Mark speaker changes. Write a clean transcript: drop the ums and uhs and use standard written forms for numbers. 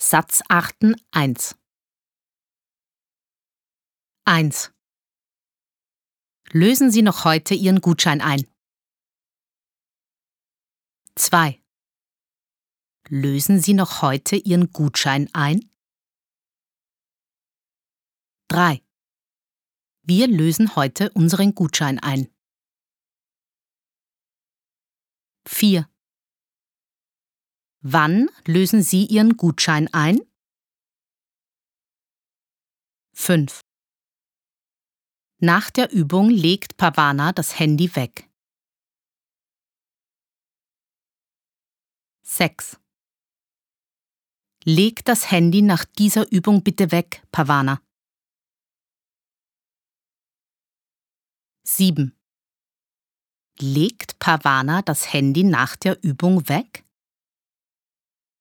Speaker 1: Satzarten 1. 1. Lösen Sie noch heute Ihren Gutschein ein. 2. Lösen Sie noch heute Ihren Gutschein ein? 3. Wir lösen heute unseren Gutschein ein. 4. Wann lösen Sie Ihren Gutschein ein? 5. Nach der Übung legt Pavana das Handy weg. 6. Leg das Handy nach dieser Übung bitte weg, Pavana. 7. Legt Pavana das Handy nach der Übung weg?